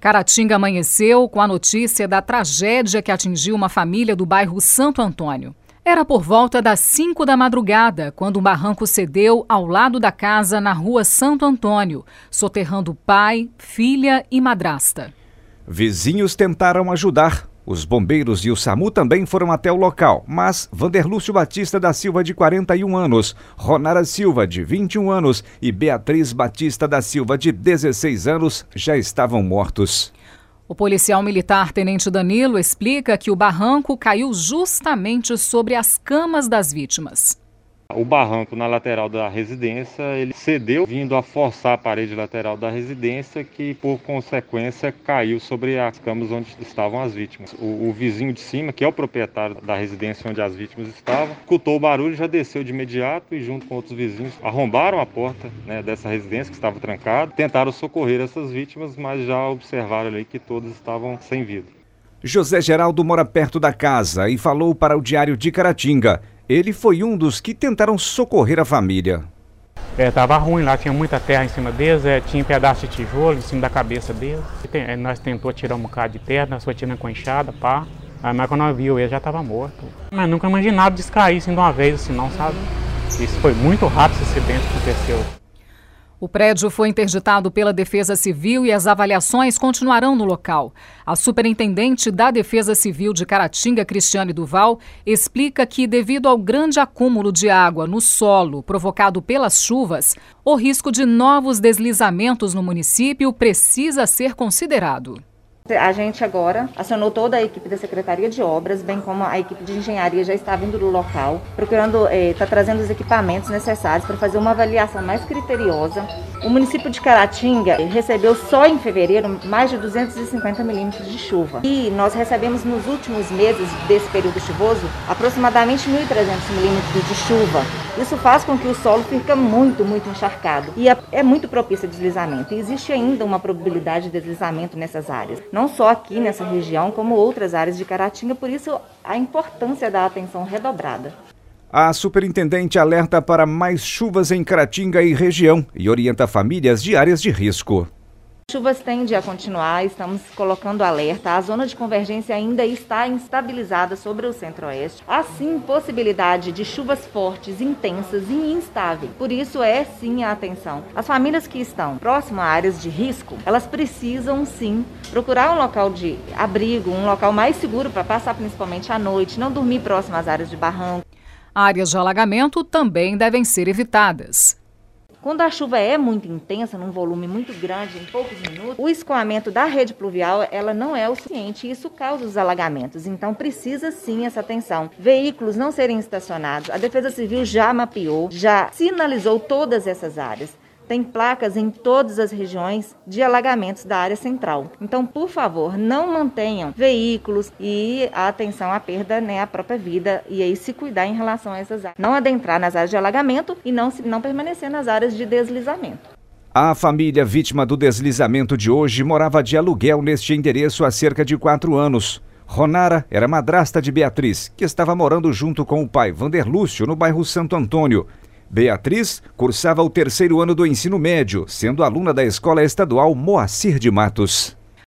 Caratinga amanheceu com a notícia da tragédia que atingiu uma família do bairro Santo Antônio. Era por volta das 5 da madrugada, quando um barranco cedeu ao lado da casa na rua Santo Antônio, soterrando pai, filha e madrasta. Vizinhos tentaram ajudar. Os bombeiros e o SAMU também foram até o local, mas Vanderlúcio Batista da Silva, de 41 anos, Ronara Silva, de 21 anos e Beatriz Batista da Silva, de 16 anos, já estavam mortos. O policial militar Tenente Danilo explica que o barranco caiu justamente sobre as camas das vítimas. O barranco na lateral da residência, ele cedeu, vindo a forçar a parede lateral da residência, que por consequência caiu sobre as camas onde estavam as vítimas. O vizinho de cima, que é o proprietário da residência onde as vítimas estavam, escutou o barulho, já desceu de imediato e junto com outros vizinhos arrombaram a porta, dessa residência que estava trancada, tentaram socorrer essas vítimas, mas já observaram ali que todas estavam sem vida. José Geraldo mora perto da casa e falou para o Diário de Caratinga. Ele foi um dos que tentaram socorrer a família. Tava ruim lá, tinha muita terra em cima deles, tinha pedaço de tijolo em cima da cabeça deles. Nós tentou tirar um bocado de terra, nós foi tirando com enxada, pá. Mas quando nós viu ele já estava morto. Mas nunca imaginava descair assim de uma vez, assim não, sabe? Isso foi muito rápido, esse acidente que aconteceu. O prédio foi interditado pela Defesa Civil e as avaliações continuarão no local. A superintendente da Defesa Civil de Caratinga, Cristiane Duval, explica que, devido ao grande acúmulo de água no solo provocado pelas chuvas, o risco de novos deslizamentos no município precisa ser considerado. A gente agora acionou toda a equipe da Secretaria de Obras, bem como a equipe de engenharia já está vindo do local, procurando, está trazendo os equipamentos necessários para fazer uma avaliação mais criteriosa. O município de Caratinga recebeu só em fevereiro mais de 250 milímetros de chuva. E nós recebemos nos últimos meses desse período chuvoso aproximadamente 1.300 milímetros de chuva. Isso faz com que o solo fique muito encharcado e é muito propício a deslizamento. E existe ainda uma probabilidade de deslizamento nessas áreas. Não só aqui nessa região, como outras áreas de Caratinga, por isso a importância da atenção redobrada. A superintendente alerta para mais chuvas em Caratinga e região e orienta famílias de áreas de risco. Chuvas tendem a continuar, estamos colocando alerta. A zona de convergência ainda está instabilizada sobre o centro-oeste. Assim, possibilidade de chuvas fortes, intensas e instáveis. Por isso sim a atenção. As famílias que estão próximas a áreas de risco, elas precisam sim procurar um local de abrigo, um local mais seguro para passar principalmente à noite, não dormir próximo às áreas de barranco. Áreas de alagamento também devem ser evitadas. Quando a chuva é muito intensa, num volume muito grande, em poucos minutos, o escoamento da rede pluvial ela não é o suficiente e isso causa os alagamentos. Então precisa sim essa atenção. Veículos não serem estacionados. A Defesa Civil já mapeou, já sinalizou todas essas áreas. Tem placas em todas as regiões de alagamentos da área central. Então, por favor, não mantenham veículos e a atenção à perda, à própria vida, e aí se cuidar em relação a essas áreas. Não adentrar nas áreas de alagamento e não permanecer nas áreas de deslizamento. A família vítima do deslizamento de hoje morava de aluguel neste endereço há cerca de 4 anos. Ronara era madrasta de Beatriz, que estava morando junto com o pai Vanderlúcio no bairro Santo Antônio. Beatriz cursava o 3º ano do ensino médio, sendo aluna da Escola Estadual Moacir de Matos.